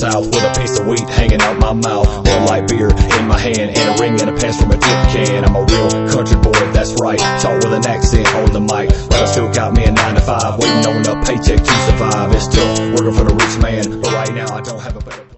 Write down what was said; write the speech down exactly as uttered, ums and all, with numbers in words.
south with a piece of wheat hanging out my mouth, Bud Light beer in my hand, and a ring and a pants from a tip can. I'm a real country boy, that's right, talk with an accent on the mic, but I still got me a nine to five, waiting on a paycheck to survive. It's tough working for the rich man, but right now I don't have a better